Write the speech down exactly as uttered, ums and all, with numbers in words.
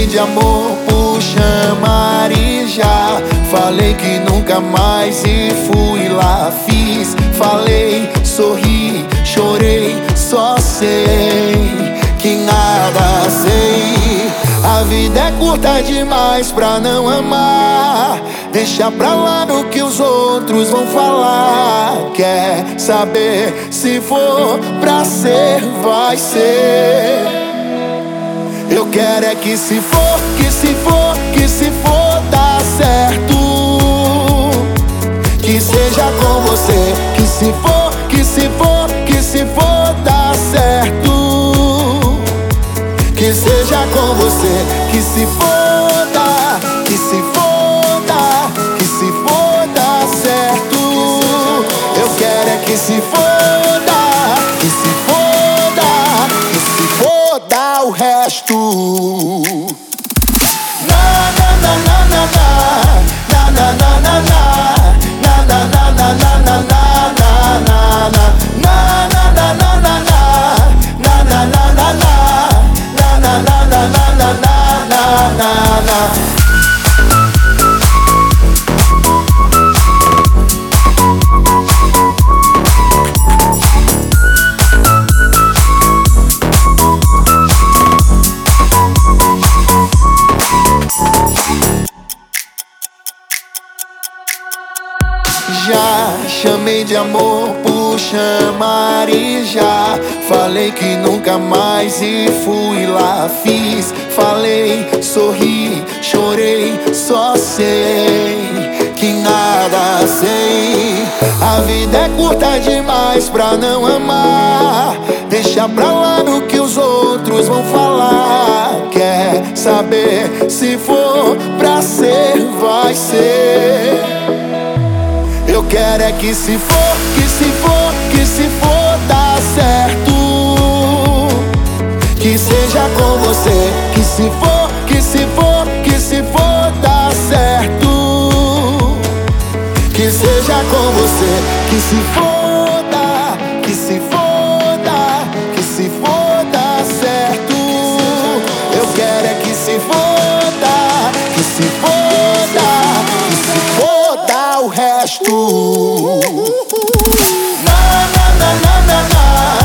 de amor por chamar e já falei que nunca mais e fui lá. Fiz, falei, sorri, chorei, só sei que nada sei. A vida é curta demais pra não amar. Deixa pra lá no que os outros vão falar. Quer saber? Se for pra ser, vai ser. Eu quero é que se for, que se for, que se for dar certo, que seja com você. Que se for, que se for, que se for dar certo, que seja com você. Que se for dar, que se for dar, que se for dar certo. Eu quero é que se for dar, que se for dar, que se for dar o resto. Na na na na na na na na na na na na na na na na na na. Já chamei de amor por chamar e já falei que nunca mais e fui lá. Fiz, falei, sorri, chorei, só sei que nada sei. A vida é curta demais pra não amar. Deixa pra lá no que os outros vão falar. Quer saber? Se for pra ser, vai ser. Eu quero é que se for, que se for, que se for dar certo, que seja com você. Que se for, que se for, que se for dar certo, que seja com você. Que se for dar, que se for dar, que se for dar certo. Eu quero é que se for dar, que se for dar, que se for dar o resto. Na na na na na na.